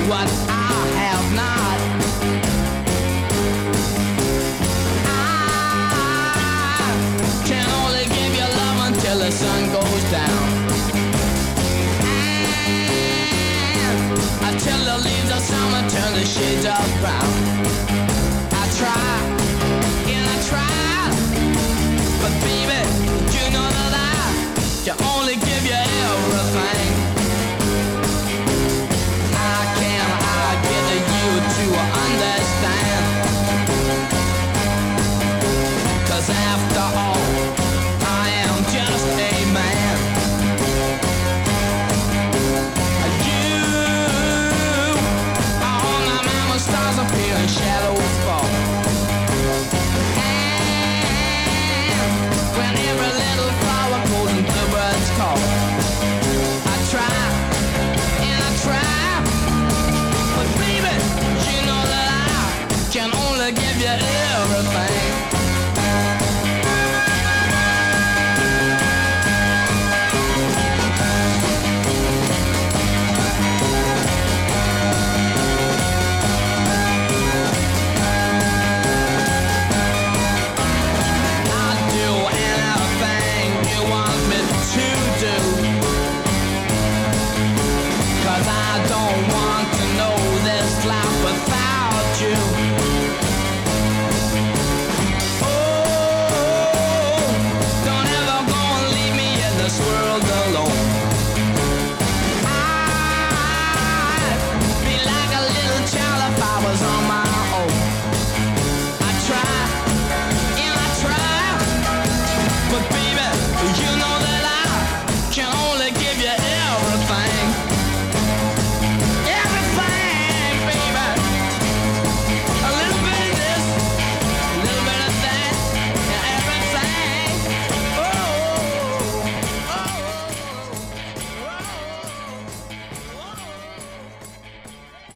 what I have not. I can only give you love until the sun goes down, and until the leaves of summer turn the shades of brown. I try and I try, but baby, you know that I can only give you everything. I get you to understand, 'cause after all, I am just a man. You are on the mountain, stars appear and shadows fall, and when every little flower goes and the birds call, I try and I try, but baby, you know that I can only give you everything. I'll do anything you want me to do, 'cause I don't want